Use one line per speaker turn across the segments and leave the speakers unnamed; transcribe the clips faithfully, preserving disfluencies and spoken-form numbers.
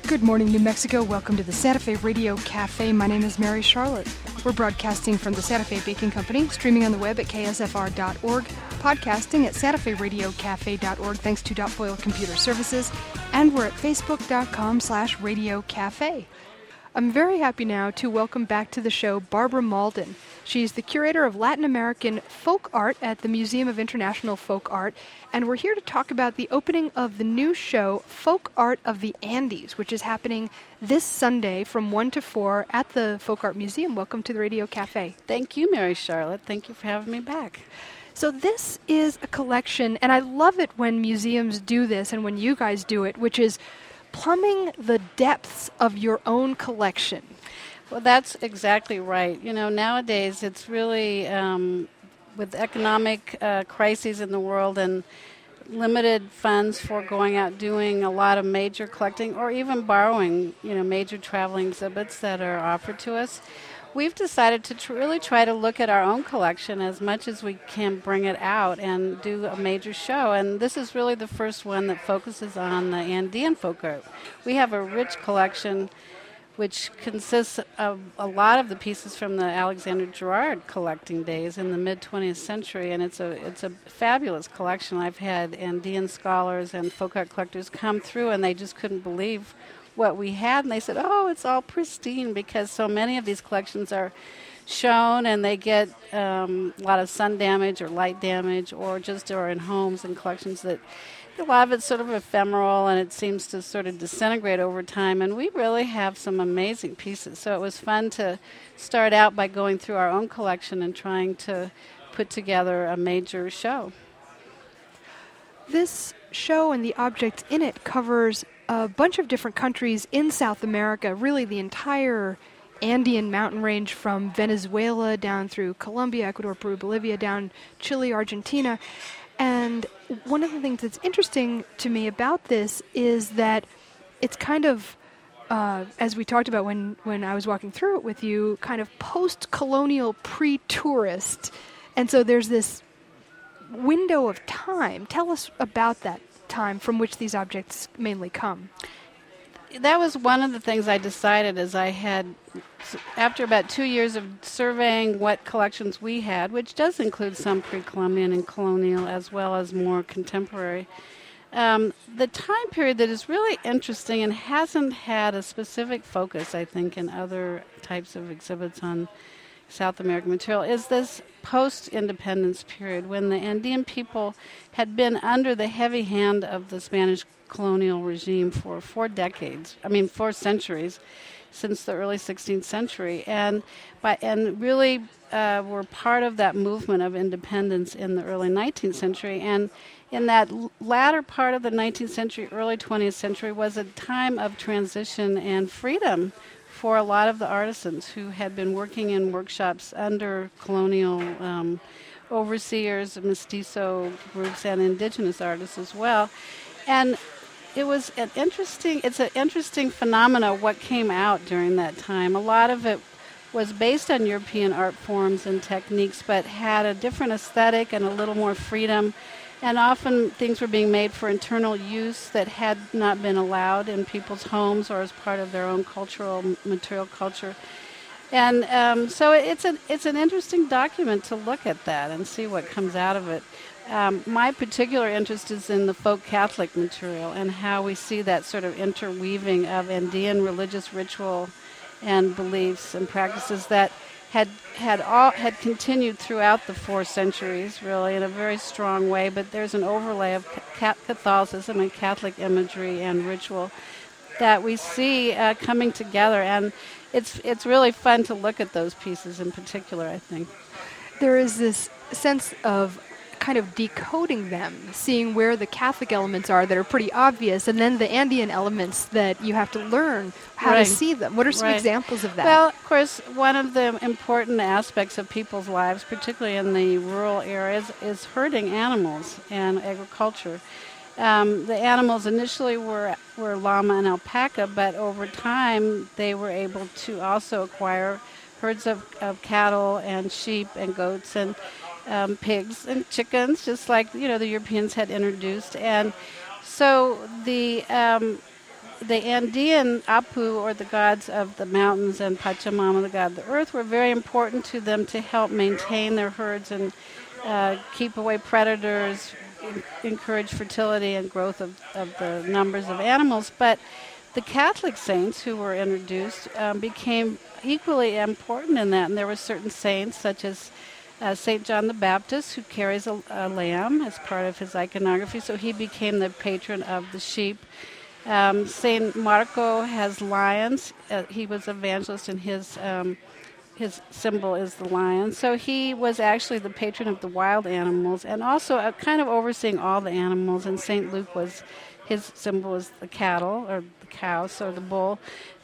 Good morning, New Mexico. Welcome to the Santa Fe Radio Cafe. My name is Mary Charlotte. We're broadcasting from the Santa Fe Baking Company, streaming on the web at K S F R dot org, podcasting at Santa Fe Radio Cafe dot org, thanks to Dot Foil Computer Services, and we're at Facebook.com slash Radio Cafe. I'm very happy now to welcome back to the show Barbara Malden. She's the curator of Latin American folk art at the Museum of International Folk Art, and we're here to talk about the opening of the new show, Folk Art of the Andes, which is happening this Sunday from one to four at the Folk Art Museum. Welcome to the Radio Cafe.
Thank you, Mary Charlotte. Thank you for having me back.
So this is a collection, and I love it when museums do this and when you guys do it, which is plumbing the depths of your own collection.
Well, that's exactly right. You know, nowadays it's really, um, with economic uh, crises in the world and limited funds for going out doing a lot of major collecting or even borrowing, you know, major traveling exhibits that are offered to us, we've decided to tr- really try to look at our own collection as much as we can, bring it out and do a major show. And this is really the first one that focuses on the Andean folk art. We have a rich collection which consists of a lot of the pieces from the Alexander Gerard collecting days in the mid-twentieth century, and it's a it's a fabulous collection. I've had Andean scholars and folk art collectors come through, and they just couldn't believe what we had, and they said, oh, it's all pristine, because so many of these collections are shown and they get um, a lot of sun damage or light damage, or just are in homes and collections that a lot of it's sort of ephemeral and it seems to sort of disintegrate over time, and we really have some amazing pieces. So it was fun to start out by going through our own collection and trying to put together a major show.
This show and the objects in it covers a bunch of different countries in South America, really the entire Andean mountain range from Venezuela down through Colombia, Ecuador, Peru, Bolivia, down Chile, Argentina. And one of the things that's interesting to me about this is that it's kind of, uh, as we talked about when, when I was walking through it with you, kind of post-colonial, pre-tourist. And so there's this window of time. Tell us about that time from which these objects mainly come.
That was one of the things I decided as I had, after about two years of surveying what collections we had, which does include some pre-Columbian and colonial as well as more contemporary. Um, the time period that is really interesting and hasn't had a specific focus, I think, in other types of exhibits on South American material is this post-independence period when the Andean people had been under the heavy hand of the Spanish colonial regime for four decades, I mean four centuries, since the early sixteenth century, and by and really uh, were part of that movement of independence in the early nineteenth century. And in that l- latter part of the nineteenth century, early twentieth century was a time of transition and freedom for a lot of the artisans who had been working in workshops under colonial um, overseers, mestizo groups, and indigenous artists as well. And it was an interesting, it's an interesting phenomena what came out during that time. A lot of it was based on European art forms and techniques, but had a different aesthetic and a little more freedom. And often things were being made for internal use that had not been allowed in people's homes or as part of their own cultural, material culture. And um, so it's an, it's an interesting document to look at that and see what comes out of it. Um, my particular interest is in the folk Catholic material and how we see that sort of interweaving of Andean religious ritual and beliefs and practices that had had all had continued throughout the four centuries, really, in a very strong way. But there's an overlay of ca- Catholicism and Catholic imagery and ritual that we see uh, coming together, and it's it's really fun to look at those pieces in particular, I think.
There is this sense of kind of decoding them, seeing where the Catholic elements are that are pretty obvious, and then the Andean elements that you have to learn how
right.
to see them. What are some
right.
examples of that?
Well, of course, one of the important aspects of people's lives, particularly in the rural areas, is herding animals and agriculture. Um, the animals initially were, were llama and alpaca, but over time they were able to also acquire herds of, of cattle and sheep and goats and Um, pigs and chickens, just like, you know, the Europeans had introduced. And so the um, the Andean Apu, or the gods of the mountains, and Pachamama, the god of the earth, were very important to them to help maintain their herds and uh, keep away predators, in- encourage fertility and growth of, of the numbers of animals. But the Catholic saints who were introduced um, became equally important in that, and there were certain saints such as uh, Saint John the Baptist, who carries a, a lamb as part of his iconography, so he became the patron of the sheep. Um, Saint Marco has lions. Uh, he was evangelist, and his um, his symbol is the lion. So he was actually the patron of the wild animals, and also uh, kind of overseeing all the animals. And Saint Luke was, his symbol was the cattle, or the cow, so the bull.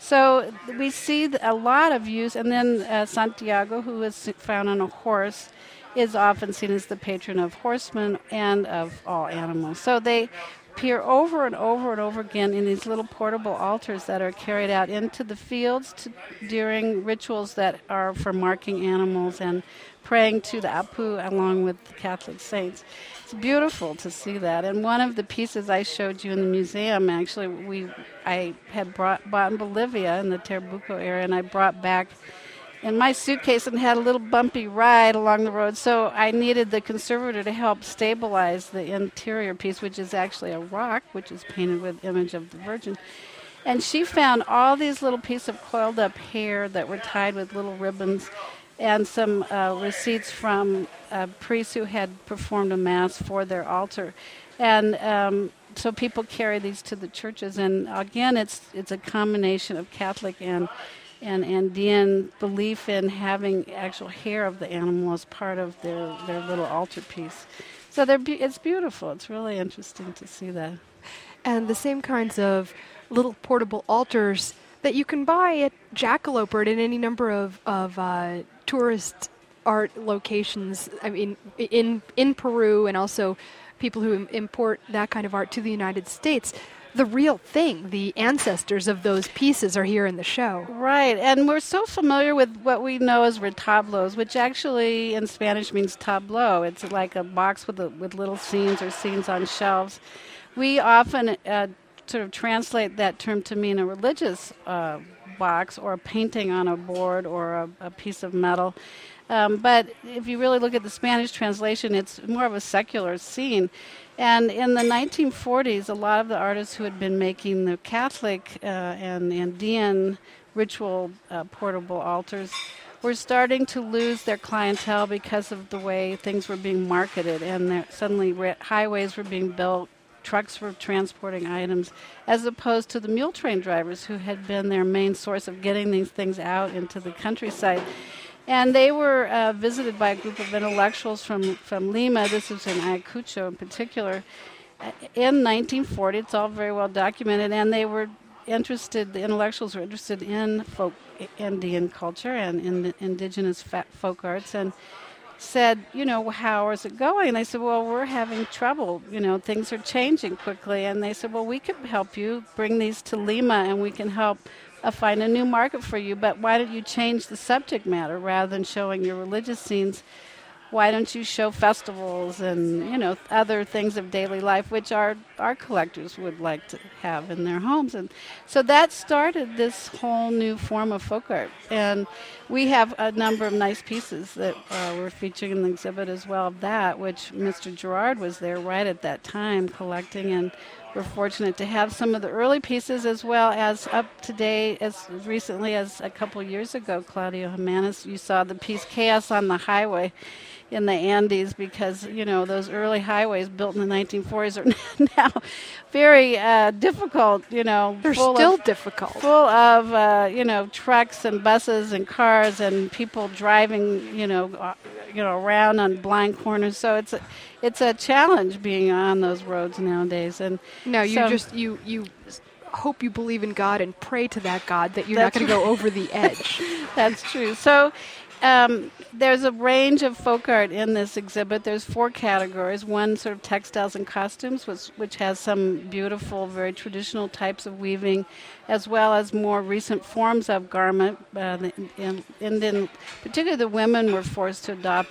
So we see a lot of use. And then uh, Santiago, who is found on a horse, is often seen as the patron of horsemen and of all animals. So they appear over and over and over again in these little portable altars that are carried out into the fields to, during rituals that are for marking animals and praying to the Apu along with the Catholic saints. It's beautiful to see that. And one of the pieces I showed you in the museum, actually, we I had brought bought in Bolivia in the Terbuco area, and I brought back in my suitcase and had a little bumpy ride along the road. So I needed the conservator to help stabilize the interior piece, which is actually a rock, which is painted with image of the Virgin. And she found all these little pieces of coiled up hair that were tied with little ribbons, and some uh, receipts from uh, priests who had performed a mass for their altar. And um, so people carry these to the churches. And again, it's it's a combination of Catholic and and Andean belief in having actual hair of the animal as part of their, their little altar piece. So they're be- it's beautiful. It's really interesting to see that.
And the same kinds of little portable altars that you can buy at Jackalope or at any number of, of uh, tourist art locations, I mean, in, in Peru, and also people who im- import that kind of art to the United States. The real thing, the ancestors of those pieces, are here in the show.
Right, and we're so familiar with what we know as retablos, which actually in Spanish means tableau. It's like a box with a, with little scenes or scenes on shelves. We often uh, sort of translate that term to mean a religious uh, box or a painting on a board or a, a piece of metal. Um, but if you really look at the Spanish translation, it's more of a secular scene. And in the nineteen forties, a lot of the artists who had been making the Catholic uh, and Andean ritual uh, portable altars were starting to lose their clientele because of the way things were being marketed. And there, suddenly re- highways were being built, trucks were transporting items, as opposed to the mule train drivers who had been their main source of getting these things out into the countryside. And they were uh, visited by a group of intellectuals from, from Lima. This is in Ayacucho in particular. Uh, in nineteen forty, it's all very well documented, and they were interested, the intellectuals were interested in folk Indian culture and in the indigenous fa- folk arts, and said, you know, how is it going? And I said, well, we're having trouble. You know, things are changing quickly. And they said, well, we could help you bring these to Lima, and we can help Uh, find a new market for you, but why don't you change the subject matter rather than showing your religious scenes? Why don't you show festivals and, you know, other things of daily life, which our, our collectors would like to have in their homes? And so that started this whole new form of folk art. And we have a number of nice pieces that uh, we're featuring in the exhibit as well of that, which Mister Gerard was there right at that time collecting, and we're fortunate to have some of the early pieces as well as up to date, as recently as a couple years ago, Claudio Jimenez, you saw the piece Chaos on the Highway in the Andes, because, you know, those early highways built in the nineteen forties are now very uh, difficult, you know.
They're
full
still
of,
difficult.
Full of, uh, you know, trucks and buses and cars and people driving, you know, uh, you know, around on blind corners. So it's a, it's a challenge being on those roads nowadays. And
no, you
so
just, you, you hope you believe in God and pray to that God that you're not going to go over the edge.
That's true. So Um, there's a range of folk art in this exhibit. There's four categories. One, sort of textiles and costumes, which, which has some beautiful, very traditional types of weaving, as well as more recent forms of garment. Uh, the, in, Indian, particularly the women were forced to adopt a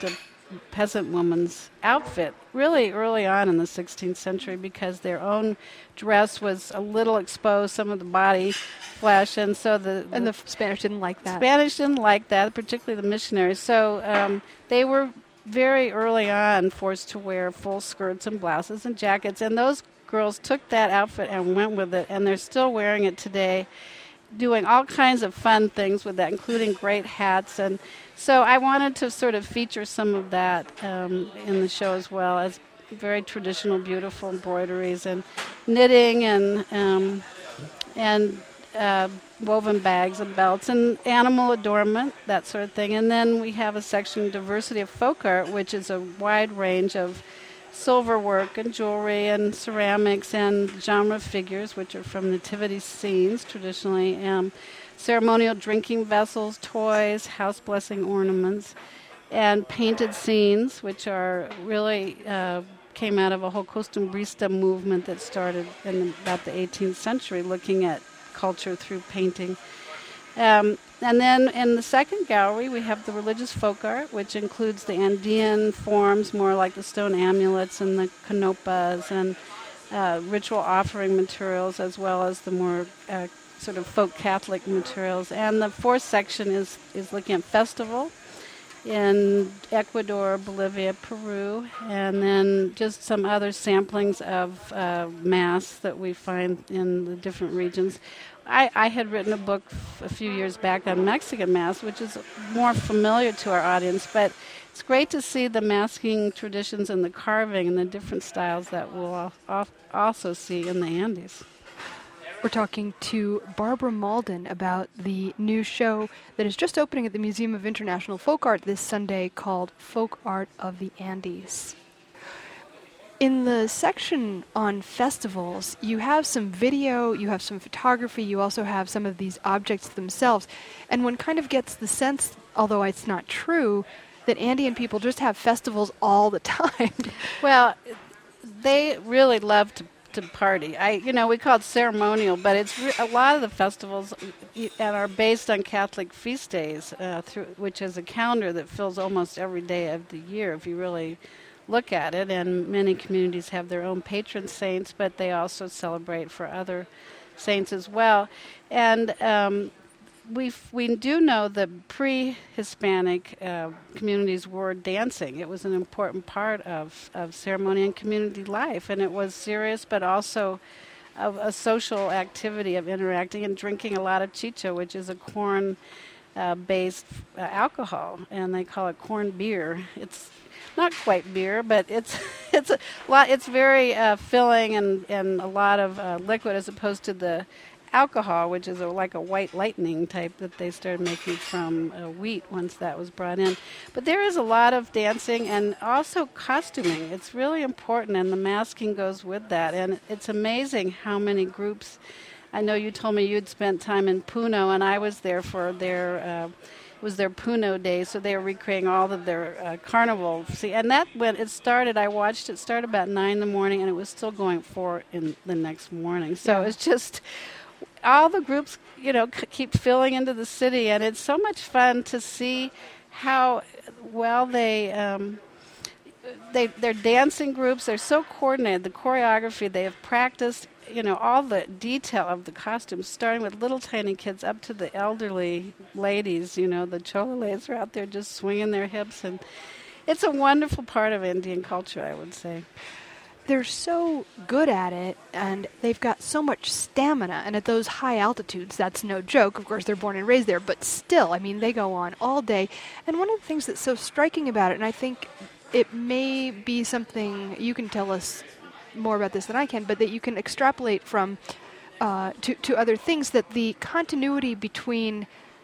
peasant woman's outfit really early on in the sixteenth century, because their own dress was a little exposed, some of the body flesh, and so the,
and
the,
the Spanish didn't like that.
Spanish didn't like that, particularly the missionaries. So um, they were very early on forced to wear full skirts and blouses and jackets, and those girls took that outfit and went with it, and they're still wearing it today, doing all kinds of fun things with that, including great hats. And so I wanted to sort of feature some of that um, in the show, as well as very traditional, beautiful embroideries and knitting and um, and uh, woven bags and belts and animal adornment, that sort of thing. And then we have a section, Diversity of Folk Art, which is a wide range of silver work and jewelry and ceramics and genre figures, which are from nativity scenes traditionally, um, ceremonial drinking vessels, toys, house blessing ornaments, and painted scenes, which are really uh, came out of a whole costumbrista movement that started in about the eighteenth century, looking at culture through painting. Um, and then in the second gallery, we have the religious folk art, which includes the Andean forms, more like the stone amulets and the canopas and uh, ritual offering materials, as well as the more uh, sort of folk Catholic materials. And the fourth section is, is looking at festival in Ecuador, Bolivia, Peru, and then just some other samplings of uh, Mass that we find in the different regions. I, I had written a book f- a few years back on Mexican Mass, which is more familiar to our audience, but it's great to see the masking traditions and the carving and the different styles that we'll al- al- also see in the Andes.
We're talking to Barbara Malden about the new show that is just opening at the Museum of International Folk Art this Sunday called Folk Art of the Andes. In the section on festivals, you have some video, you have some photography, you also have some of these objects themselves, and one kind of gets the sense, although it's not true, that Andean people just have festivals all the time.
Well, they really love to to party. I, you know, we call it ceremonial, but it's re- a lot of the festivals y- and are based on Catholic feast days, uh, through, which is a calendar that fills almost every day of the year if you really look at it. And many communities have their own patron saints, but they also celebrate for other saints as well. And um, we we do know that pre-Hispanic uh, communities were dancing. It was an important part of, of ceremony and community life, and it was serious, but also a, a social activity of interacting and drinking a lot of chicha, which is a corn-based uh, uh, alcohol, and they call it corn beer. It's not quite beer, but it's it's a lot. It's very uh, filling and and a lot of uh, liquid, as opposed to the alcohol, which is a, like a white lightning type that they started making from uh, wheat once that was brought in. But there is a lot of dancing and also costuming. It's really important, and the masking goes with that. And it's amazing how many groups. I know you told me you'd spent time in Puno, and I was there for their. Uh, it was their Puno Day, so they were recreating all of their uh, carnival. See, and that when it started, I watched it start about nine in the morning, and it was still going four in the next morning. So
Yeah.
it's just. All the groups, you know, c- keep filling into the city, and it's so much fun to see how well they, um, they, they're dancing groups. They're so coordinated. The choreography, they have practiced, you know, all the detail of the costumes, starting with little tiny kids up to the elderly ladies. You know, the chololes are out there just swinging their hips, and it's a wonderful part of Indian culture, I would say.
They're so good at it, and they've got so much stamina, and at those high altitudes, that's no joke. Of course, they're born and raised there, but still, I mean, they go on all day. And one of the things that's so striking about it, and I think it may be something, you can tell us more about this than I can, but that you can extrapolate from uh, to, to other things, that the continuity between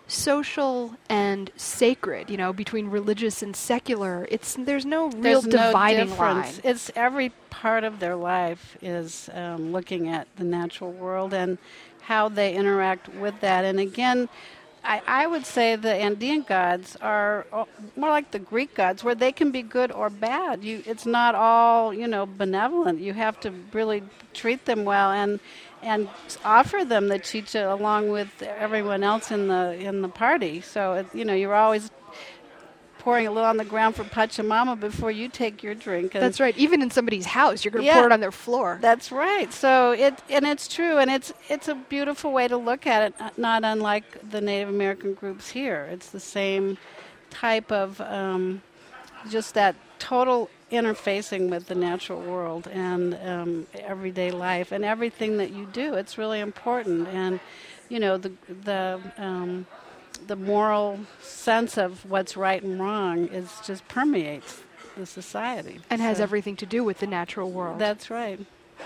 social and sacred, you know, between religious and secular, it's there's no real
There's no
dividing
difference.
line.
It's every part of their life is um, looking at the natural world and how they interact with that. And again, I, I would say the Andean gods are uh, more like the Greek gods, where they can be good or bad. You, it's not all, you know, benevolent. You have to really treat them well and and offer them the chicha along with everyone else in the in the party. So it, you know, you're always pouring a little on the ground for Pachamama before you take your drink. And
that's right. Even in somebody's house, you're going to
yeah,
pour it on their floor.
That's right. So it and it's true, and it's it's a beautiful way to look at it. Not unlike the Native American groups here. It's the same type of um, just that total interfacing with the natural world and um, everyday life and everything that you do. It's really important, and you know the the um, the moral sense of what's right and wrong is just permeates the society
and
so
has everything to do with the natural world.
That's right.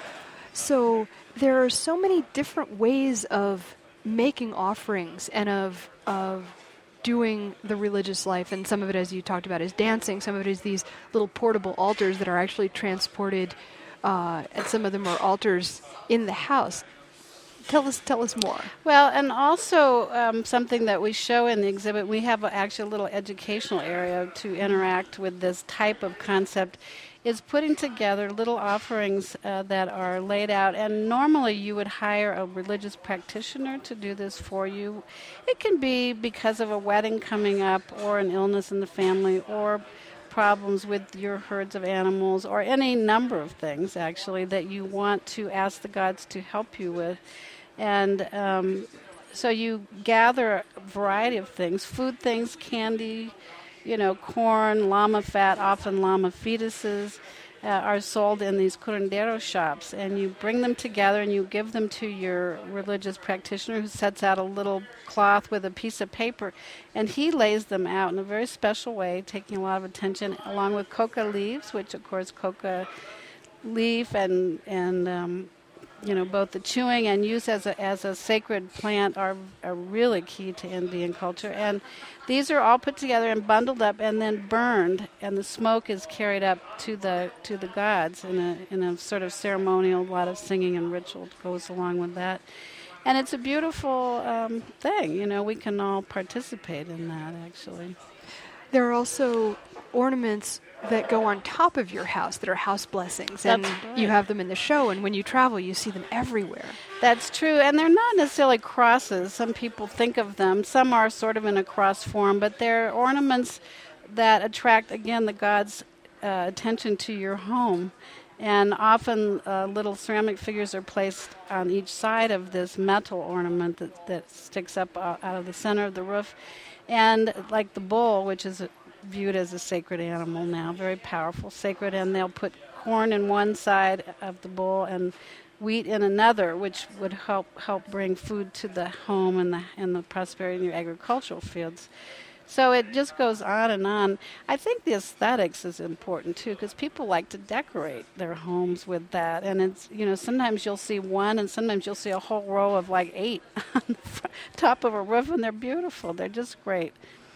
So there are so many different ways of making offerings and of of doing the religious life, and some of it, as you talked about, is dancing. Some of it is these little portable altars that are actually transported, uh, and some of them are altars in the house. Tell us, tell us more.
Well, and also um, something that we show in the exhibit, we have a, actually a little educational area to interact with this type of concept, is putting together little offerings uh, that are laid out. And normally you would hire a religious practitioner to do this for you. It can be because of a wedding coming up or an illness in the family or problems with your herds of animals or any number of things, actually, that you want to ask the gods to help you with. And um, so you gather a variety of things, food things, candy, you know, corn, llama fat, often llama fetuses, uh, are sold in these curandero shops. And you bring them together and you give them to your religious practitioner, who sets out a little cloth with a piece of paper. And he lays them out in a very special way, taking a lot of attention, along with coca leaves, which, of course, coca leaf and, and um, you know, both the chewing and use as a as a sacred plant are are really key to Indian culture. And these are all put together and bundled up and then burned, and the smoke is carried up to the to the gods in a in a sort of ceremonial. A lot of singing and ritual goes along with that. And it's a beautiful um, thing. You know, we can all participate in that, actually.
There are also ornaments that go on top of your house that are house blessings, and
That's right.
You have them in the show, and when you travel you see them everywhere.
That's true, and they're not necessarily crosses. Some people think of them. Some are sort of in a cross form, but they're ornaments that attract, again, the gods' uh, attention to your home. And often uh, little ceramic figures are placed on each side of this metal ornament that, that sticks up out, out of the center of the roof. And like the bull, which is a viewed as a sacred animal now, very powerful, sacred, and they'll put corn in one side of the bowl and wheat in another, which would help help bring food to the home and the and the prosperity in your agricultural fields. So it just goes on and on. I think the aesthetics is important too, because people like to decorate their homes with that, and it's, you know, sometimes you'll see one, and sometimes you'll see a whole row of like eight on the front, top of a roof, and they're beautiful. They're just great.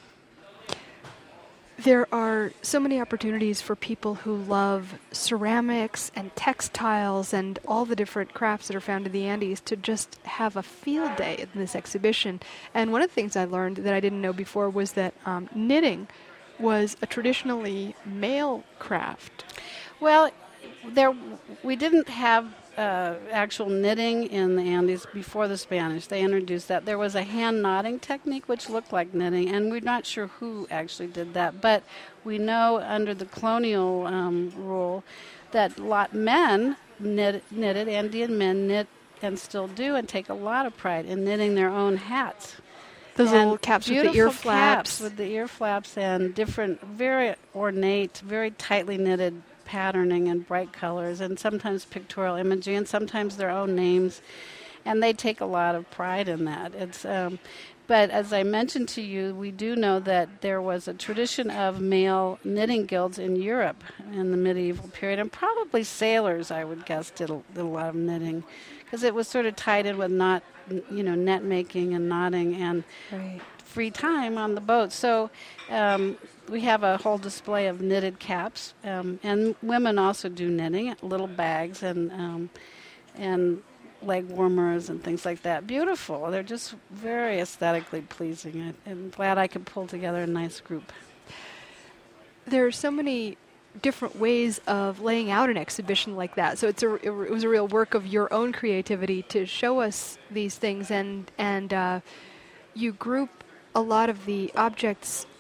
There are so many opportunities for people who love ceramics and textiles and all the different crafts that are found in the Andes to just have a field day in this exhibition. And one of the things I learned that I didn't know before was that um, knitting was a traditionally male craft.
Well, there we didn't have uh, actual knitting in the Andes before the Spanish. They introduced that. There was a hand knotting technique which looked like knitting, and we're not sure who actually did that. But we know under the colonial um, rule that lot men knit, knitted, Indian men knit and still do, and take a lot of pride in knitting their own hats.
Those
and
little caps with the ear flaps.
Caps with the ear flaps and different, very ornate, very tightly knitted patterning and bright colors, and sometimes pictorial imagery, and sometimes their own names, and they take a lot of pride in that. It's, um, but as I mentioned to you, we do know that there was a tradition of male knitting guilds in Europe in the medieval period, and probably sailors, I would guess, did a, did a lot of knitting, because it was sort of tied in with knot, you know, net making and knotting and
Right.
free time on the boat. So um, we have a whole display of knitted caps, um, and women also do knitting, little bags and um, and leg warmers and things like that. Beautiful. They're just very aesthetically pleasing. I, I'm glad I could pull together a nice group.
There are so many different ways of laying out an exhibition like that. So it's a, it was a real work of your own creativity to show us these things, and and uh, you group a lot of the objects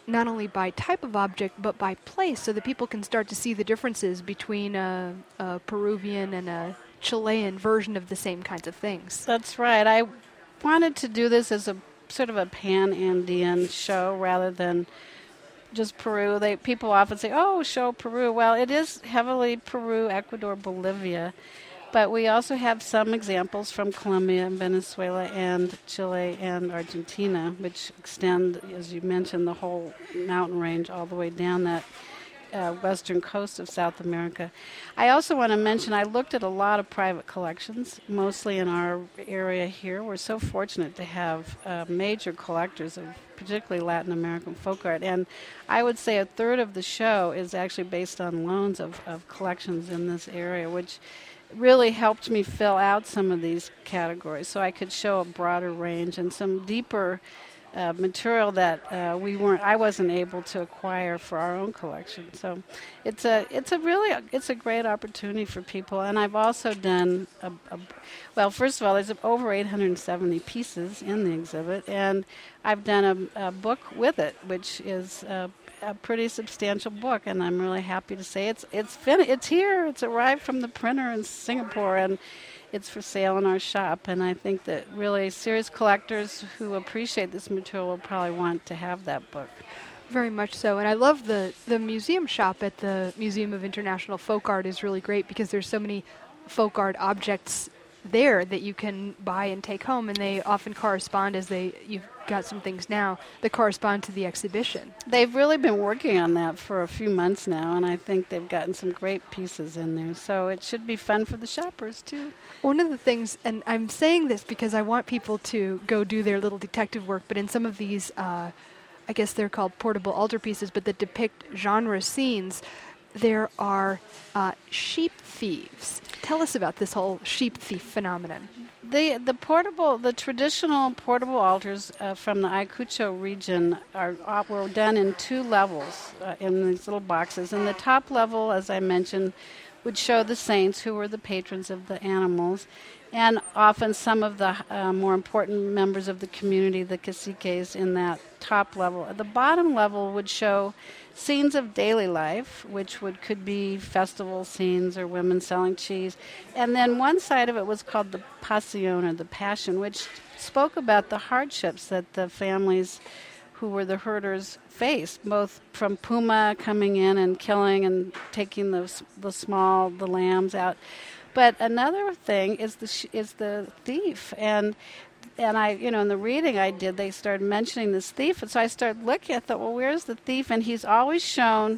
not only by type of object, but by place, so that people can start to see the differences between a, a Peruvian and a Chilean version of the same kinds of things.
That's right. I wanted to do this as a sort of a pan-Andean show rather than just Peru. They people often say, "Oh, show Peru." Well, it is heavily Peru, Ecuador, Bolivia, but we also have some examples from Colombia and Venezuela and Chile and Argentina, which extend, as you mentioned, the whole mountain range all the way down that uh, western coast of South America. I also want to mention I looked at a lot of private collections, mostly in our area here. We're so fortunate to have uh, major collectors of particularly Latin American folk art. And I would say a third of the show is actually based on loans of, of collections in this area, which really helped me fill out some of these categories so I could show a broader range and some deeper uh, material that uh, we weren't I wasn't able to acquire for our own collection. So it's a it's a really it's a great opportunity for people. And I've also done a, a well first of all, there's over eight hundred seventy pieces in the exhibit, and I've done a, a book with it, which is uh, a pretty substantial book, and I'm really happy to say it's it's fin- it's here. It's arrived from the printer in Singapore, and it's for sale in our shop. And I think that really serious collectors who appreciate this material will probably want to have that book.
Very much so. And I love the, the museum shop at the Museum of International Folk Art is really great because there's so many folk art objects there that you can buy and take home, and they often correspond as they you've got some things now that correspond to the exhibition.
They've really been working on that for a few months now, and I think they've gotten some great pieces in there, so it should be fun for the shoppers too.
One of the things, and I'm saying this because I want people to go do their little detective work, but in some of these uh, I guess they're called portable altarpieces, but that depict genre scenes, there are uh, sheep thieves. Tell us about this whole sheep thief phenomenon.
The the portable, the traditional portable altars uh, from the Ayacucho region are uh, were done in two levels uh, in these little boxes. And the top level, as I mentioned, would show the saints who were the patrons of the animals, and often some of the uh, more important members of the community, the caciques, in that top level. The bottom level would show scenes of daily life, which would could be festival scenes or women selling cheese. And then one side of it was called the Pasión, or the Passion, which spoke about the hardships that the families who were the herders faced, both from puma coming in and killing and taking the, the small, the lambs out. But another thing is the sh- is the thief. And And I, you know, in the reading I did, they started mentioning this thief. And so I started looking, I thought, well, where's the thief? And he's always shown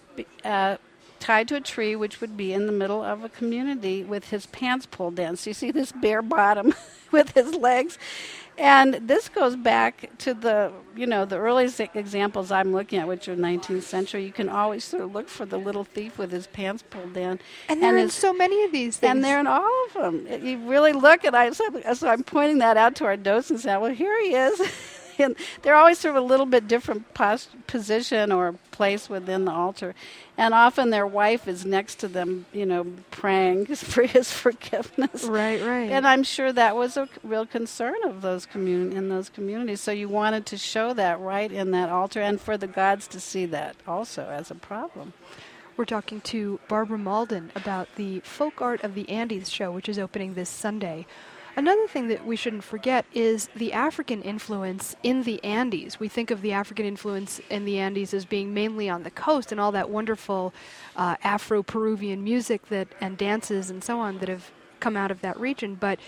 uh, tied to a tree, which would be in the middle of a community with his pants pulled down. So you see this bare bottom with his legs. And this goes back to the, you know, the earliest examples I'm looking at, which are nineteenth century. You can always sort of look for the little thief with his pants pulled down.
And there are so many of these things.
And they're in all of them. You really look, and I so, so I'm pointing that out to our docents now. Well, here he is. And they're always sort of a little bit different pos- position or place within the altar. And often their wife is next to them, you know, praying for his forgiveness.
Right, right.
And I'm sure that was a real concern of those commun- in those communities. So you wanted to show that right in that altar, and for the gods to see that also as a problem.
We're talking to Barbara Malden about the Folk Art of the Andes show, which is opening this Sunday. Another thing that we shouldn't forget is the African influence in the Andes. We think of the African influence in the Andes as being mainly on the coast and all that wonderful uh, Afro-Peruvian music that and dances and so on that have come out of that region. But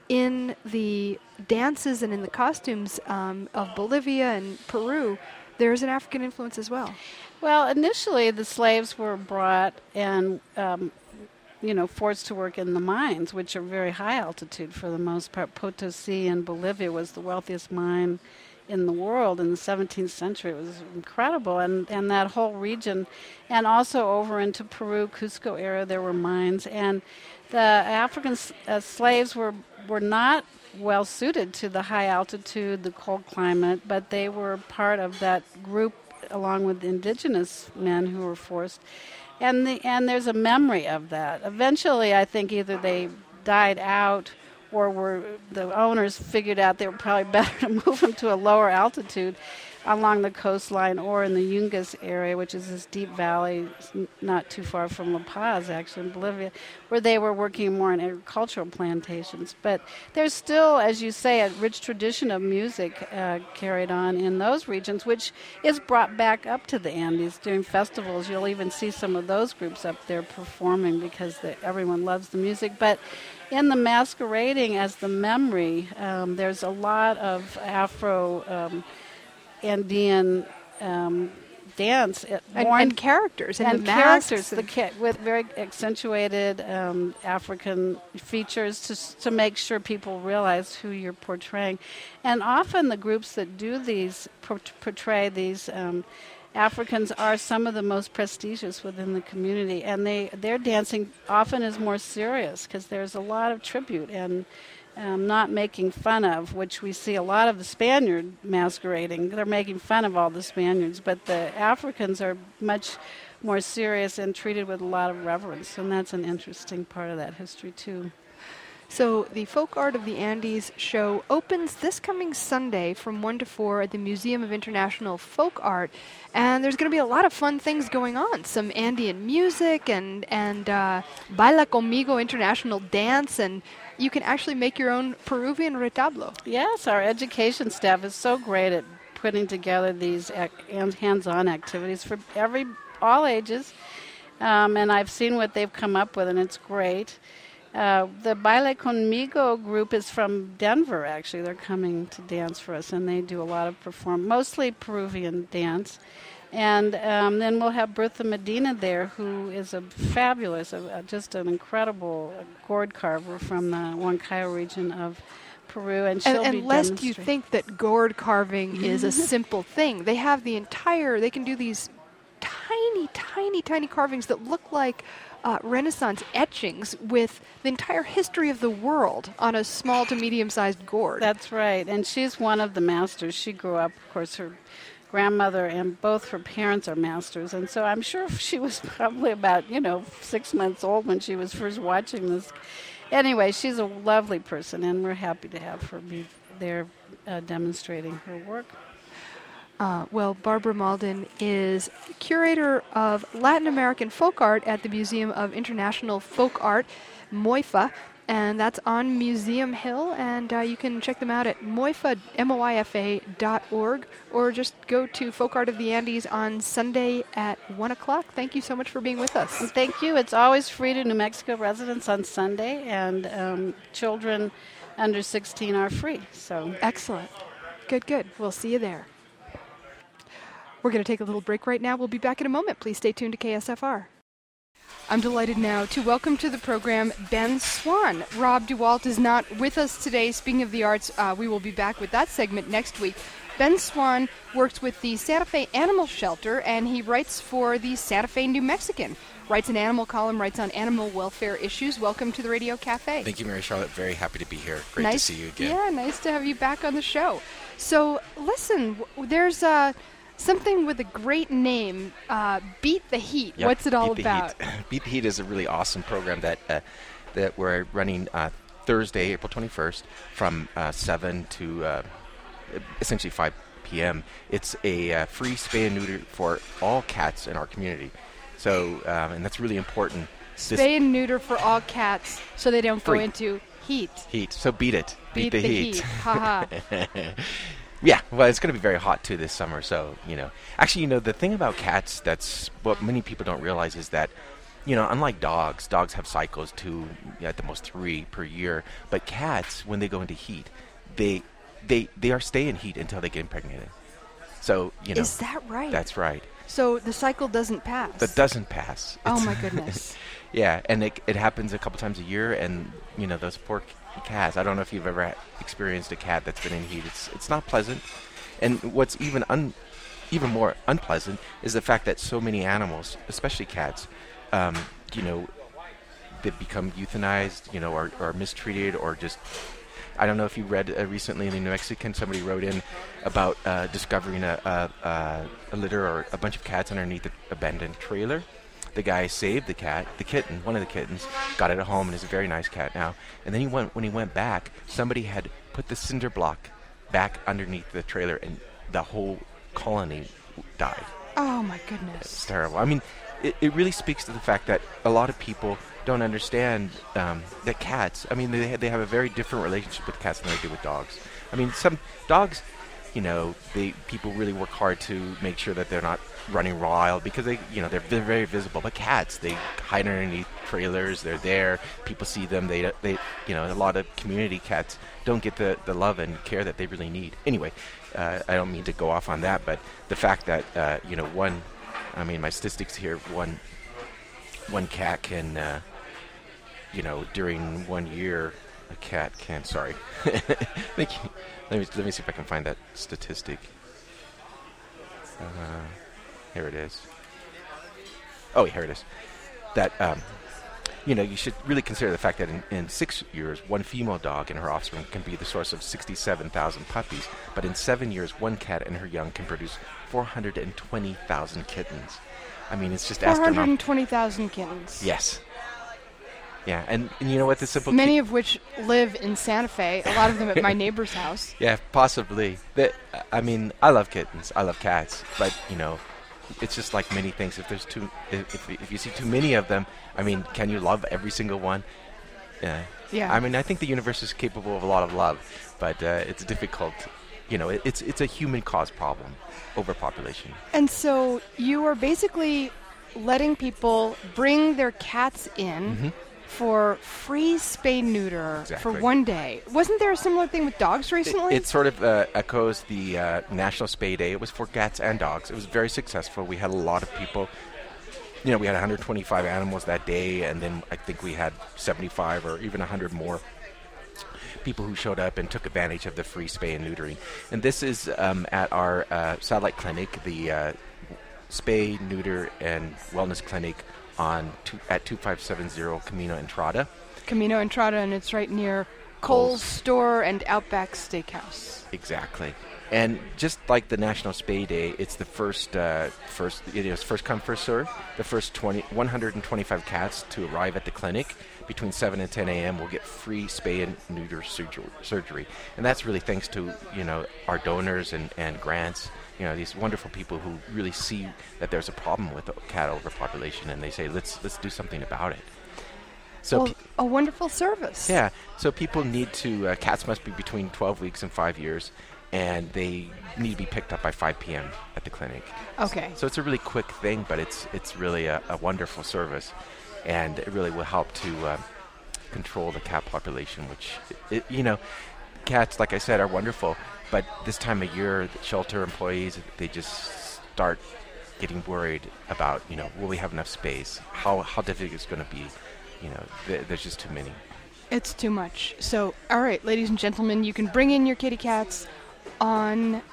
in the dances and in the costumes um, of Bolivia and Peru, there's an African influence as well.
Well, initially the slaves were brought and um, you know, forced to work in the mines, which are very high altitude for the most part. Potosi in Bolivia was the wealthiest mine in the world in the seventeenth century. It was incredible. And, and that whole region, and also over into Peru, Cusco area, there were mines. And the African uh, slaves were, were not well suited to the high altitude, the cold climate, but they were part of that group along with the indigenous men who were forced. And the and there's a memory of that. Eventually, I think either they died out or were the owners figured out they were probably better to move them to a lower altitude along the coastline or in the Yungas area, which is this deep valley not too far from La Paz, actually, in Bolivia, where they were working more on agricultural plantations. But there's still, as you say, a rich tradition of music uh, carried on in those regions, which is brought back up to the Andes. During festivals, you'll even see some of those groups up there performing because the, everyone loves the music. But in the masquerading as the memory, um, there's a lot of Afro um, Andean um, dance, uh,
and,
more
and characters and,
and
the
characters,
masks
the ca- with very accentuated um, African features to s- to make sure people realize who you're portraying. And often the groups that do these port- portray these um, Africans are some of the most prestigious within the community, and they their dancing often is more serious because there's a lot of tribute and Um, not making fun of, which we see a lot of the Spaniard masquerading. They're making fun of all the Spaniards, but the Africans are much more serious and treated with a lot of reverence, and that's an interesting part of that history, too.
So the Folk Art of the Andes show opens this coming Sunday from one to four at the Museum of International Folk Art. And there's going to be a lot of fun things going on. Some Andean music and, and uh, Baila Conmigo International Dance. And you can actually make your own Peruvian retablo.
Yes, our education staff is so great at putting together these ac- hands-on activities for every all ages. Um, and I've seen what they've come up with, and it's great. Uh, the Baile Conmigo group is from Denver, actually. They're coming to dance for us, and they do a lot of perform, mostly Peruvian dance. And um, then we'll have Bertha Medina there, who is a fabulous, uh, just an incredible gourd carver from the Huancayo region of Peru. And she'll
And,
be
and lest you
demonstrating.
think that gourd carving is a simple thing, they have the entire, they can do these tiny, tiny, tiny carvings that look like Uh, Renaissance etchings with the entire history of the world on a small to medium-sized gourd.
That's right. And she's one of the masters. She grew up, of course, her grandmother and both her parents are masters. And so I'm sure she was probably about, you know, six months old when she was first watching this. Anyway, she's a lovely person, and we're happy to have her be there uh, demonstrating her work.
Uh, well, Barbara Malden is curator of Latin American folk art at the Museum of International Folk Art, MOIFA, and that's on Museum Hill, and uh, you can check them out at moifa, M O I F A dot org, or just go to Folk Art of the Andes on Sunday at one o'clock. Thank you so much for being with us.
And thank you. It's always free to New Mexico residents on Sunday, and um, children under sixteen are free. So
Excellent. Good, good. We'll see you there. We're going to take a little break right now. We'll be back in a moment. Please stay tuned to K S F R. I'm delighted now to welcome to the program Ben Swan. Rob DeWalt is not with us today. Speaking of the arts, uh, we will be back with that segment next week. Ben Swan works with the Santa Fe Animal Shelter, and he writes for the Santa Fe New Mexican. Writes an animal column, writes on animal welfare issues. Welcome to the Radio Cafe.
Thank you, Mary Charlotte. Very happy to be here. Great
nice,
to see you again.
Yeah, nice to have you back on the show. So, listen, w- there's uh, something with a great name, uh, Beat the Heat.
Yep,
What's it all
Beat the
about?
Heat. Beat the Heat is a really awesome program that uh, that we're running uh, Thursday, April twenty-first, from uh, seven to uh, essentially five p.m. It's a uh, free spay and neuter for all cats in our community. So, um, and that's really important. This
Spay and neuter for all cats so they don't
Free.
go into heat.
heat. So beat it.
Beat,
the,
the
heat.
heat. Haha.
Yeah, well, it's going to be very hot too this summer. So, you know, actually, you know, the thing about cats that's what many people don't realize is that, you know, unlike dogs, dogs have cycles, two, at the most three per year. But cats, when they go into heat, they they they are stay in heat until they get impregnated. So, you know,
Is that right?
that's right.
So the cycle doesn't pass.
That doesn't pass.
Oh
It's-
my goodness.
Yeah, and it it happens a couple times a year, and you know those poor c- cats. I don't know if you've ever ha- experienced a cat that's been in heat. It's it's not pleasant, and what's even un even more unpleasant is the fact that so many animals, especially cats, um, you know, they become euthanized, you know, or, or mistreated, or just. I don't know if you read uh, recently in the New Mexican, somebody wrote in about uh, discovering a, a, a, a litter or a bunch of cats underneath an abandoned trailer. the guy saved the cat, the kitten, one of the kittens, got it at home, and is a very nice cat now. And then he went when he went back, somebody had put the cinder block back underneath the trailer, and the whole colony died.
Oh my goodness.
It's terrible. I mean, it, it really speaks to the fact that a lot of people don't understand um, that cats, I mean, they, they have a very different relationship with cats than they do with dogs. I mean, some dogs, you know, they people really work hard to make sure that they're not running wild because they, you know, they're, they're very visible. But cats, they hide underneath trailers. They're there. People see them. They, they, you know, a lot of community cats don't get the, the love and care that they really need. Anyway, uh, I don't mean to go off on that, but the fact that, uh, you know, one, I mean, my statistics here, one, one cat can, uh, you know, during one year, a cat can. Sorry. Thank you. Let me let me see if I can find that statistic. Uh, here it is. Oh, here it is. That um, you know, you should really consider the fact that in, in six years, one female dog and her offspring can be the source of sixty-seven thousand puppies. But in seven years, one cat and her young can produce four hundred twenty thousand kittens. I mean, it's just astronomical.
four hundred twenty thousand kittens.
Yes. Yeah, and, and you know what? The simple
many of which live in Santa Fe. A lot of them at my neighbor's house.
Yeah, possibly. The, I mean, I love kittens. I love cats, but you know, it's just like many things. If there's too, if if you see too many of them, I mean, can you love every single one? Yeah.
Yeah.
I mean, I think the universe is capable of a lot of love, but uh, it's difficult. You know, it, it's it's a human-caused problem, overpopulation.
And so you are basically letting people bring their cats in.
Mm-hmm.
For free spay neuter
Exactly.
for one day. Wasn't there a similar thing with dogs recently?
It, it sort of uh, echoes the uh, National Spay Day. It was for cats and dogs. It was very successful. We had a lot of people. You know, we had one hundred twenty-five animals that day, and then I think we had seventy-five or even one hundred more people who showed up and took advantage of the free spay and neutering. And this is um, at our uh, satellite clinic, the uh, Spay, Neuter, and Wellness Clinic on two, at two five seven zero Camino Entrada.
Camino Entrada, and it's right near
Kohl's.
Kohl's store and Outback Steakhouse.
Exactly. And just like the National Spay Day, it's the first, uh, first, it is first come, first serve. The first twenty, one hundred twenty-five cats to arrive at the clinic between seven and ten a.m. will get free spay and neuter surgery, surgery. And that's really thanks to, you know, our donors and, and grants. You know, these wonderful people who really see that there's a problem with the cat overpopulation, and they say, let's let's do something about it. So
Well,
pe-
a wonderful service.
yeah, so people need to, uh, cats must be between twelve weeks and five years, and they need to be picked up by five p.m. at the clinic.
Okay.
So it's a really quick thing, but it's it's really a, a wonderful service, and it really will help to uh, control the cat population, which, it, you know, cats, like I said, are wonderful, but this time of year, the shelter employees, they just start getting worried about, you know, will we have enough space? How how difficult it's going to be? You know, th- there's just too many.
It's too much. So, all right, ladies and gentlemen, you can bring in your kitty cats on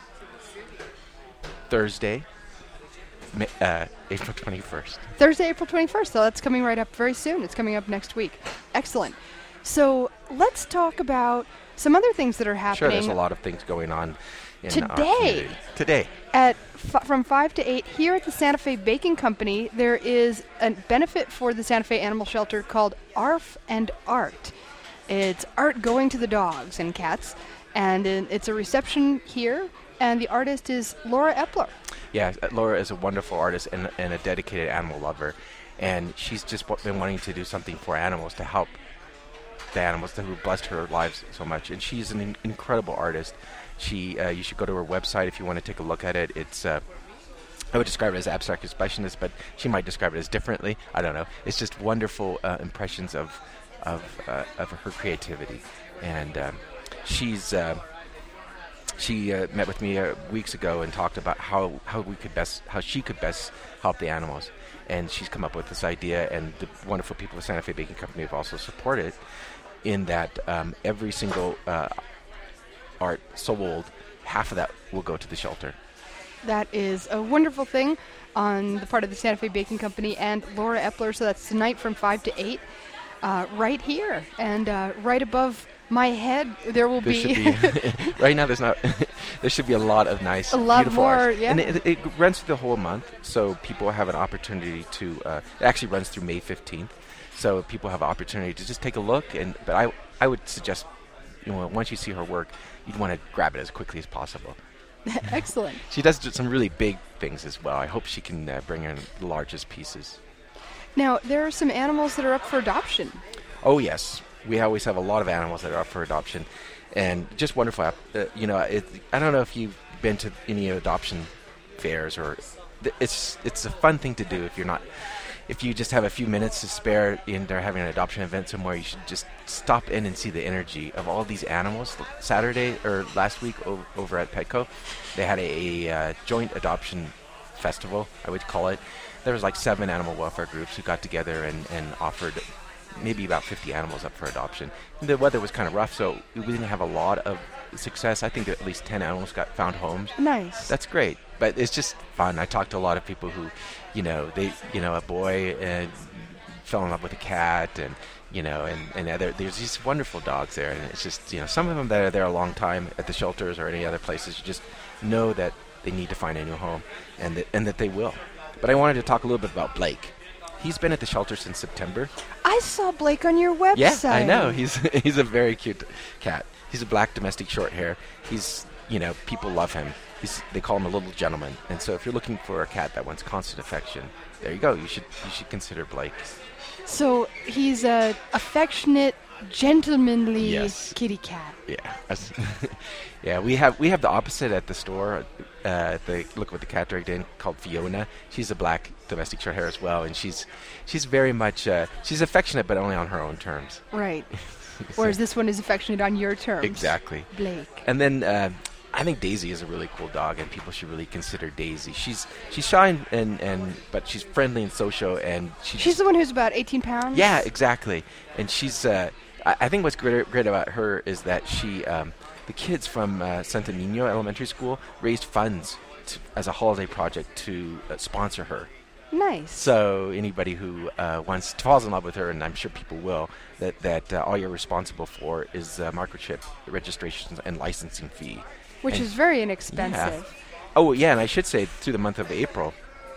Thursday, Ma- uh, April twenty-first.
Thursday, April twenty-first. So that's coming right up very soon. It's coming up next week. Excellent. So let's talk about some other things that are happening.
Sure, there's a lot of things going on in our
Today.
community. Today.
At f- from five to eight here at the Santa Fe Baking Company, there is a benefit for the Santa Fe Animal Shelter called A R F and Art. It's art going to the dogs and cats, and uh, it's a reception here, and the artist is Laura Epler.
Yeah, uh, Laura is a wonderful artist and, and a dedicated animal lover, and she's just w- been wanting to do something for animals to help the animals who blessed her lives so much. And she's an in- incredible artist. She, uh, you should go to her website if you want to take a look at it. It's, uh, I would describe it as abstract expressionist, but she might describe it as differently. I don't know. It's just wonderful uh, impressions of of uh, of her creativity, and um, she's. Uh, She uh, met with me uh, weeks ago and talked about how, how we could best, how she could best help the animals, and she's come up with this idea. And the wonderful people of Santa Fe Baking Company have also supported, in that um, every single uh, art sold, half of that will go to the shelter.
That is a wonderful thing on the part of the Santa Fe Baking Company and Laura Epler. So that's tonight from five to eight, uh, right here, and uh, right above my head, there will
There
be,
should be right now. There's not. There should be a lot of nice,
a lot
beautiful
more.
art.
Yeah.
And it, it runs through the whole month, so people have an opportunity to. Uh, it actually runs through May fifteenth, so people have an opportunity to just take a look. And but I I would suggest, you know, once you see her work, you'd want to grab it as quickly as possible.
Excellent.
She does do some really big things as well. I hope she can uh, bring in the largest pieces.
Now, there are some animals that are up for adoption.
Oh, yes. We always have a lot of animals that are up for adoption. And just wonderful. Uh, you know, it, I don't know if you've been to any adoption fairs or... Th- it's it's a fun thing to do if you're not... If you just have a few minutes to spare and they're having an adoption event somewhere, you should just stop in and see the energy of all these animals. Saturday, or last week o- over at Petco, they had a, a uh, joint adoption festival, I would call it. There was like seven animal welfare groups who got together and, and offered maybe about fifty animals up for adoption. And the weather was kind of rough, so we didn't have a lot of success. I think that at least ten animals got found homes.
Nice.
That's great, but it's just fun. I talked to a lot of people who, you know, they, you know, a boy uh, fell in love with a cat, and you know, and and other, there's these wonderful dogs there, and it's just, you know, some of them that are there a long time at the shelters or any other places, you just know that they need to find a new home, and that and that they will. But I wanted to talk a little bit about Blake. He's been at the shelter since September.
I saw Blake on your website.
Yeah, I know. He's he's a very cute cat. He's a black domestic short hair. He's, you know, people love him. He's, they call him a little gentleman. And so if you're looking for a cat that wants constant affection, there you go. You should you should consider Blake.
So he's a affectionate, gentlemanly
Yes.
kitty cat.
Yeah. That's- yeah, we have we have the opposite at the store. Uh, at the Look What the Cat dragged in, called Fiona. She's a black domestic short hair as well, and she's she's very much uh, she's affectionate, but only on her own terms.
Right. Whereas this one is affectionate on your terms.
Exactly.
Blake.
And then uh, I think Daisy is a really cool dog, and people should really consider Daisy. She's she's shy and, and, and but she's friendly and social, and she's
She's the one who's about eighteen pounds?
yeah, exactly. And she's uh, I, I think what's great great about her is that she um, the kids from uh, Santo Nino Elementary School raised funds to, as a holiday project to uh, sponsor her.
Nice.
So anybody who uh, wants falls in love with her, and I'm sure people will, that that uh, all you're responsible for is uh, microchip registrations and licensing fee.
Which
and
is very inexpensive.
Yeah. Oh, yeah, and I should say through the month of April,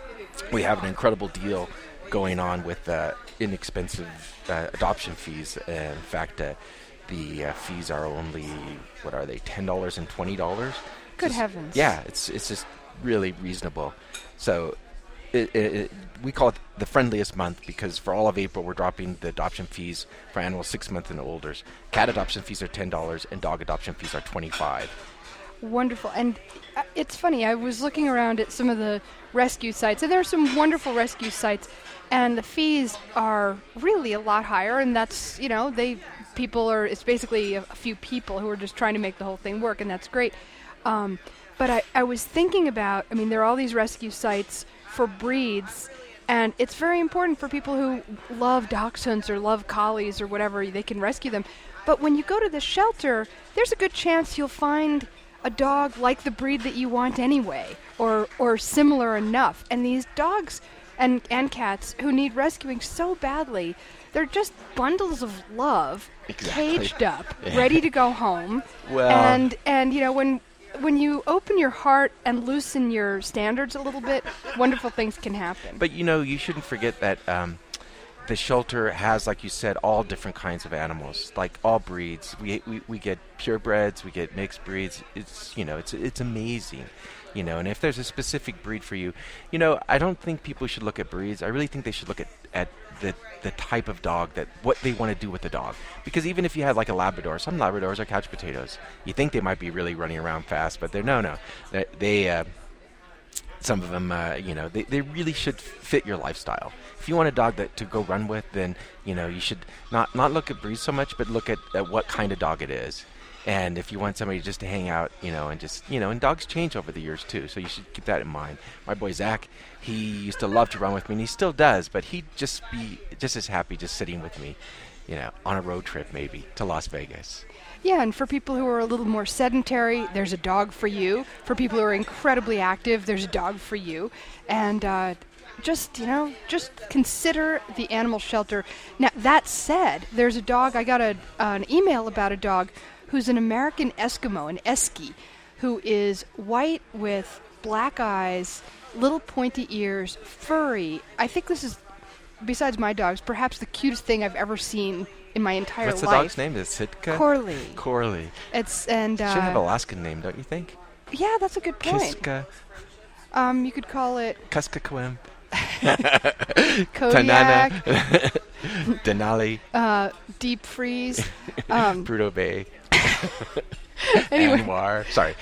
we have an incredible deal going on with uh, inexpensive uh, adoption fees. Uh, in fact, uh, the uh, fees are only, what are they, ten dollars and twenty dollars?
Good
Just-
heavens.
Yeah, it's it's just really reasonable. So it, it, it, we call it the friendliest month because for all of April we're dropping the adoption fees for animals six months and older. Cat adoption fees are ten dollars and dog adoption fees are twenty-five dollars.
Wonderful. And uh, it's funny, I was looking around at some of the rescue sites, and there are some wonderful rescue sites, and the fees are really a lot higher, and that's, you know, they, people are, it's basically a, a few people who are just trying to make the whole thing work, and that's great. Um, but I, I was thinking about, I mean, there are all these rescue sites for breeds, and it's very important for people who love dachshunds or love collies or whatever, they can rescue them. But when you go to the shelter, there's a good chance you'll find a dog like the breed that you want anyway, or or similar enough. And these dogs and, and cats who need rescuing so badly, they're just bundles of love,
Exactly.
caged up,
Yeah.
ready to go home.
Well-
and and you know when when you open your heart and loosen your standards a little bit, wonderful things can happen.
But you know, you shouldn't forget that um, the shelter has, like you said, all different kinds of animals, like all breeds. We we, we get purebreds, we get mixed breeds. It's you know, it's it's amazing, you know. And if there's a specific breed for you, you know, I don't think people should look at breeds. I really think they should look at at the the type of dog, that what they want to do with the dog. Because even if you had like a Labrador, some Labradors are couch potatoes. You think they might be really running around fast, but they're no no. They, they uh, some of them, uh, you know, they, they really should fit your lifestyle. If you want a dog that to go run with, then, you know, you should not, not look at breeds so much, but look at, at what kind of dog it is. And if you want somebody just to hang out, you know, and just, you know, and dogs change over the years too, so you should keep that in mind. My boy Zach, he used to love to run with me, and he still does, but he'd just be just as happy just sitting with me, you know, on a road trip maybe to Las Vegas.
Yeah, and for people who are a little more sedentary, there's a dog for you. For people who are incredibly active, there's a dog for you. And uh, just, you know, just consider the animal shelter. Now, that said, there's a dog, I got a, uh, an email about a dog who's an American Eskimo, an Esky, who is white with black eyes, little pointy ears, furry. I think this is, besides my dogs, perhaps the cutest thing I've ever seen in my entire
What's
life.
the dog's name? Is it Sitka?
Corley.
Corley.
It's, and, uh,
Should have an Alaskan name, don't you think?
yeah, that's a good point.
Kiska.
Um, you could call it
Kuskokwim.
Kodiak,
Tanana. Denali.
uh, Deep Freeze. Um,
Prudhoe Bay.
anyway,
Anwar. Sorry.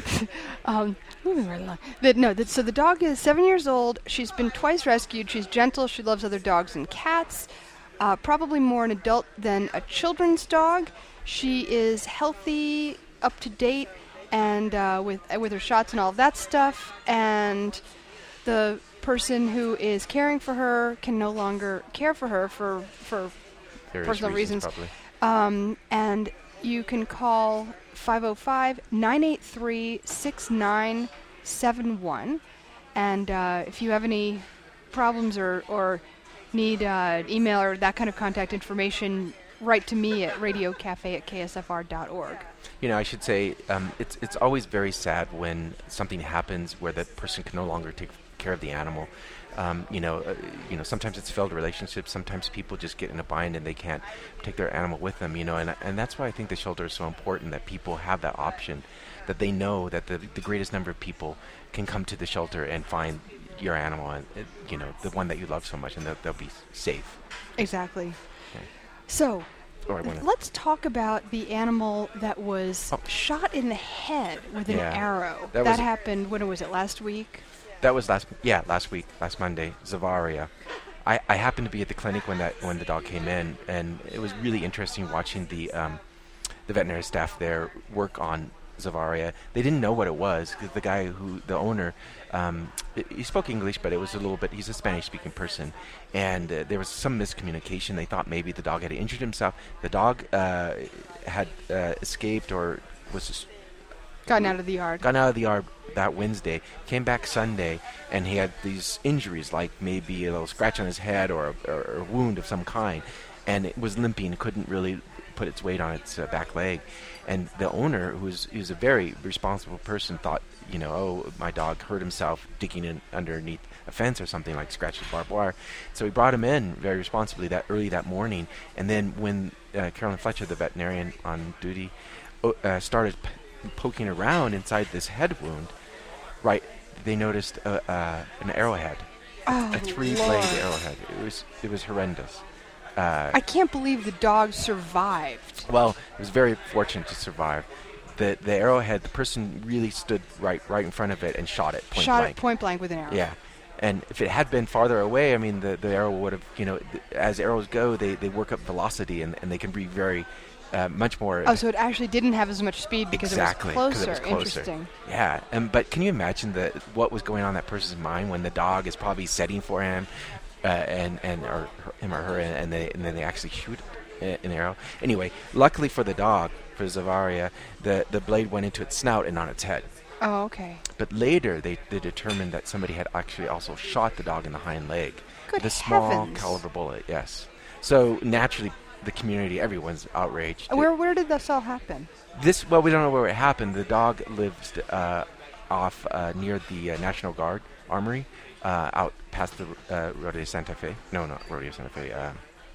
um, moving right along. The, no, the, so the dog is seven years old. She's been twice rescued. She's gentle. She loves other dogs and cats. Uh, probably more an adult than a children's dog. She is healthy, up to date, and uh, with uh, with her shots and all of that stuff. And the person who is caring for her can no longer care for her for for
Various
personal reasons.
probably.
Um, and you can call five oh five, nine eight three, six nine seven one. And uh, if you have any problems or, or need uh, email or that kind of contact information, write to me at radiocafe at k s f r dot org.
You know, I should say um, it's it's always very sad when something happens where that person can no longer take care of the animal. Um, you know, uh, you know. Sometimes it's failed relationships. Sometimes people just get in a bind and they can't take their animal with them. You know, and and that's why I think the shelter is so important, that people have that option, that they know that the the greatest number of people can come to the shelter and find your animal, and uh, you know, the one that you love so much, and they'll, they'll be safe.
Exactly.
Okay.
So,
Or I wanna-
let's talk about the animal that was
Oh.
shot in the head with an
Yeah.
arrow.
That
That,
was-
happened, when was it, last week?
That was last, yeah, last week, last Monday, Zavaria. I, I happened to be at the clinic when that when the dog came in, and it was really interesting watching the um, the veterinary staff there work on Zavaria. They didn't know what it was, because the guy who, the owner, um, he spoke English, but it was a little bit, he's a Spanish-speaking person, and uh, there was some miscommunication. They thought maybe the dog had injured himself. The dog uh, had uh, escaped or was just
Gotten out of the yard.
Gone out of the yard that Wednesday, came back Sunday, and he had these injuries, like maybe a little scratch on his head or a, or a wound of some kind, and it was limping, couldn't really put its weight on its uh, back leg. And the owner, who was, who was a very responsible person, thought, you know, oh, my dog hurt himself digging in underneath a fence or something, like scratches barbed wire. So he brought him in very responsibly that early that morning, and then when uh, Carolyn Fletcher, the veterinarian on duty, uh, started p- poking around inside this head wound, right, they noticed uh, uh, an arrowhead,
Oh,
a three-blade
Lord.
arrowhead. It was it was horrendous. Uh,
I can't believe the dog survived.
well, it was very fortunate to survive. The the arrowhead, the person really stood right right in front of it and shot it point
Shot
blank.
it point blank with an arrow.
Yeah. And if it had been farther away, I mean, the, the arrow would have, you know, th- as arrows go, they, they work up velocity, and, and they can be very, uh, much more...
Oh, so it actually didn't have as much speed because
exactly,
it
'cause
was closer.
it was closer.
Interesting.
Yeah, um, but can you imagine the, what was going on in that person's mind when the dog is probably setting for him, uh, and, and or her, him or her, and, and, they, and then they actually shoot uh, an arrow? Anyway, luckily for the dog, for Zavaria, the, the blade went into its snout and not its head.
Oh, okay.
But later, they, they determined that somebody had actually also shot the dog in the hind leg.
Good
with a small
heavens.
caliber bullet, yes. So naturally, the community, everyone's outraged.
Where where did this all happen?
This, well, we don't know where it happened. The dog lives uh, off uh, near the uh, National Guard Armory, uh, out past the uh, Rodeo Santa Fe. No, not Rodeo Santa Fe. Uh,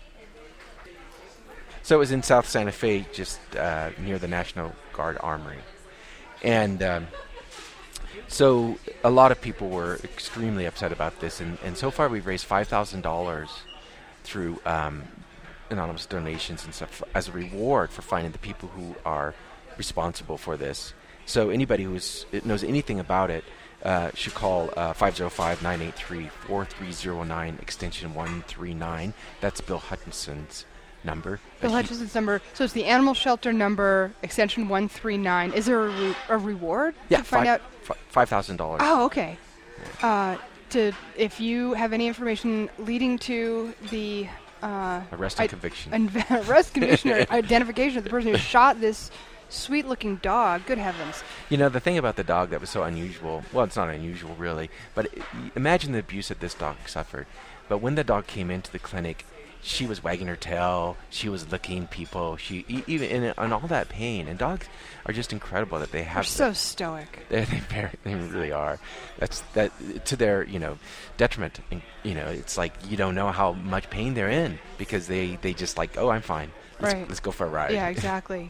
so it was in South Santa Fe, just uh, near the National Guard Armory. And um, so a lot of people were extremely upset about this. And, and so far we've raised five thousand dollars through um, anonymous donations and stuff as a reward for finding the people who are responsible for this. So anybody who knows anything about it uh, should call uh, five oh five, nine eight three, four three oh nine, extension one three nine. That's Bill Hutchinson's number.
Bill
Uh, he-
Hutchinson's number. So it's the animal shelter number, extension one three nine. Is there a, re- a reward
Yeah,
to find
five,
out?
fi- five thousand dollars.
Oh, okay. Uh, to if you have any information leading to the uh,
Arrest and
I-
conviction.
and arrest, conviction, or identification of the person who shot this sweet-looking dog. Good heavens.
You know, the thing about the dog that was so unusual, well, it's not unusual really, but i imagine the abuse that this dog suffered. But when the dog came into the clinic, she was wagging her tail, she was licking people, she e even in, in all that pain. And dogs are just incredible that they have.
They're so stoic.
They they, very, they really are. That's that to their you know detriment. And, you know, it's like you don't know how much pain they're in because they they just like, oh, I'm fine. Let's,
Right.
let's go for a ride.
Yeah, exactly.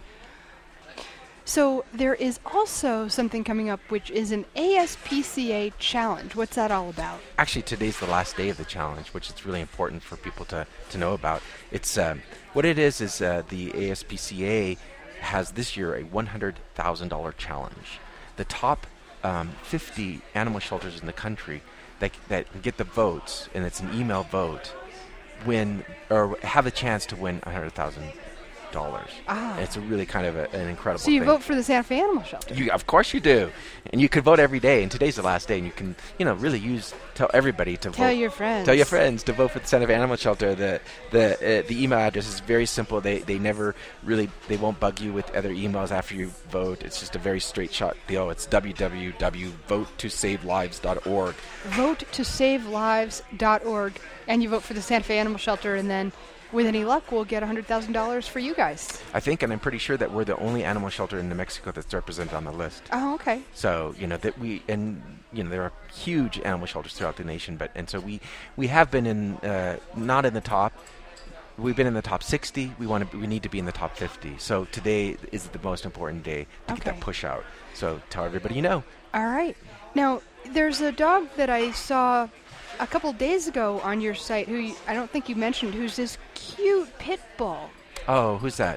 So there is also something coming up, which is an A S P C A challenge. What's that all about?
Actually, today's the last day of the challenge, which is really important for people to, to know about. It's um, what it is is uh, the A S P C A has this year a one hundred thousand dollar challenge. The top um, fifty animal shelters in the country that that get the votes, and it's an email vote, win or have a chance to win one hundred thousand dollars.
Ah.
And it's a really kind of a, an incredible
So you
thing.
vote for the Santa Fe Animal Shelter.
You, of course you do, and you can vote every day. And today's the last day, and you can, you know, really use tell everybody to
Tell
vote.
your friends.
Tell your friends to vote for the Santa Fe Animal Shelter. The the uh, the email address is very simple. They they never really they won't bug you with other emails after you vote. It's just a very straight shot deal. It's w w w dot vote to save lives dot org.
vote to save lives dot org, and you vote for the Santa Fe Animal Shelter, and then with any luck, we'll get one hundred thousand dollars for you guys.
I think, and I'm pretty sure that we're the only animal shelter in New Mexico that's represented on the list.
Oh, okay.
So you know that we and you know there are huge animal shelters throughout the nation, but and so we we have been in uh, not in the top. We've been in the top sixty. We want to. We need to be in the top fifty. So today is the most important day to get
Okay.
that push out. So tell everybody you know.
All right. Now, there's a dog that I saw a couple days ago on your site who you, I don't think you mentioned, who's this cute pit bull.
Oh, who's that?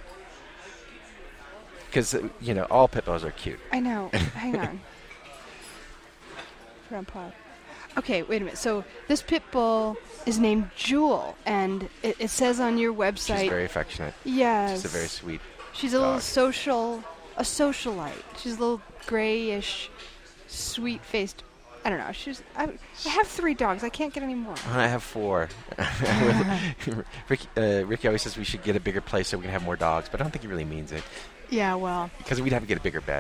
Because uh, you know all pit bulls are cute.
I know. Hang on. Grandpa. Okay, wait a minute. So this pit bull is named Jewel, and it, it says on your website.
She's very affectionate.
Yes.
She's a very sweet.
She's a little
dog.
social, a socialite. She's a little grayish, sweet-faced. I don't know. She's. I, I have three dogs. I can't get any more.
I have four. Ricky, uh, Ricky always says we should get a bigger place so we can have more dogs, but I don't think he really means it
Yeah, well,
because we'd have to get a bigger bed.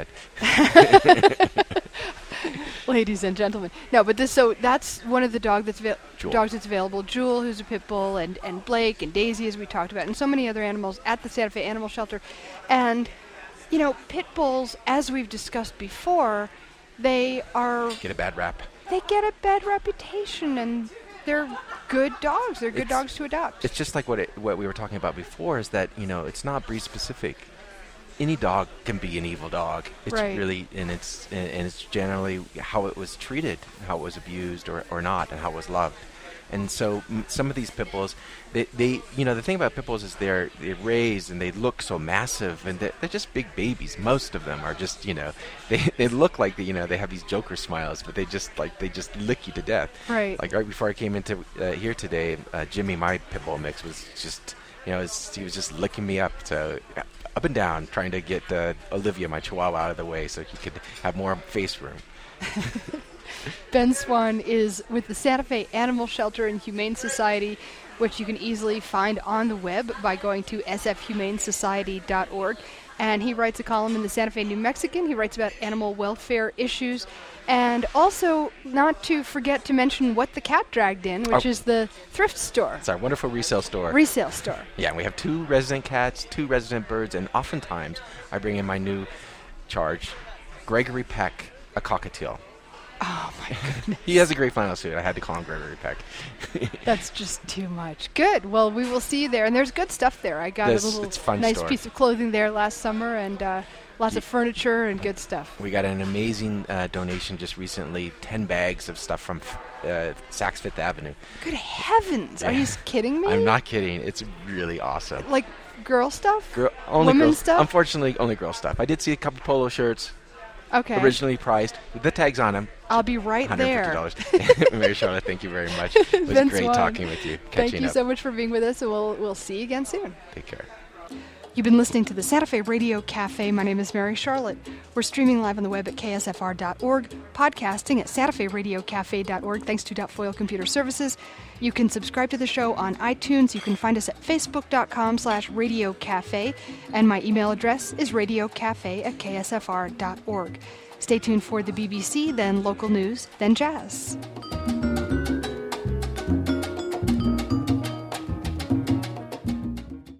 ladies and gentlemen. No, but this. So that's one of the dog that's avail-
Jewel.
dogs that's available. Jewel, who's a pit bull, and and Blake and Daisy, as we talked about, and so many other animals at the Santa Fe Animal Shelter, and you know, pit bulls, as we've discussed before, they are.
Get a bad rap.
They get a bad reputation, and they're good dogs. They're good
It's-
dogs to adopt.
It's just like what it, what we were talking about before is that, you know, it's not breed specific. Any dog can be an evil dog. It's
Right.
really, and it's and and it's generally how it was treated, how it was abused or, or not, and how it was loved. And so m- some of these pit bulls, they, they, you know, the thing about pit bulls is they're they're raised and they look so massive, and they're, they're just big babies. Most of them are just, you know, they they look like the, you know, they have these Joker smiles, but they just like they just lick you to death.
Right.
Like right before I came into uh, here today, uh, Jimmy, my pit bull mix, was just, you know, was, he was just licking me up to up and down, trying to get uh, Olivia, my Chihuahua, out of the way so he could have more face room.
Ben Swan is with the Santa Fe Animal Shelter and Humane Society, which you can easily find on the web by going to s f humane society dot org. And he writes a column in the Santa Fe New Mexican. He writes about animal welfare issues. And also, not to forget to mention What the Cat Dragged In, which
Oh.
is the thrift store,
It's our wonderful resale store.
resale store.
Yeah, and we have two resident cats, two resident birds, and oftentimes I bring in my new charge, Gregory Peck, a cockatiel.
Oh, my goodness.
He has a great flannel suit. I had to call him Gregory Peck.
That's just too much. Good. Well, we will see you there. And there's good stuff there. I got
There's-
a little
it's a fun
nice
store.
piece of clothing there last summer, and uh, lots of furniture and good stuff.
We got an amazing uh, donation just recently, ten bags of stuff from uh, Saks Fifth Avenue.
Good heavens. Are
Yeah.
you s- kidding me?
I'm not kidding. It's really awesome.
Like girl stuff?
Girl, only
Women
girl
stuff?
Unfortunately, only girl stuff. I did see a couple polo shirts,
Okay.
originally priced with the tags on them.
I'll be right
one hundred fifty
there.
dollars. Mary Charlotte, thank you very much. It was
Vince
great
Wong.
talking with you.
Thank
Catching
you
up.
so much for being with us, and we'll, we'll see you again soon.
Take care.
You've been listening to the Santa Fe Radio Cafe. My name is Mary Charlotte. We're streaming live on the web at K S F R dot org, podcasting at Santa Fe Radio Cafe dot org, thanks to Foil Computer Services. You can subscribe to the show on iTunes. You can find us at facebook dot com slash radio cafe, and my email address is radiocafe at K S F R dot org. Stay tuned for the B B C, then local news, then jazz.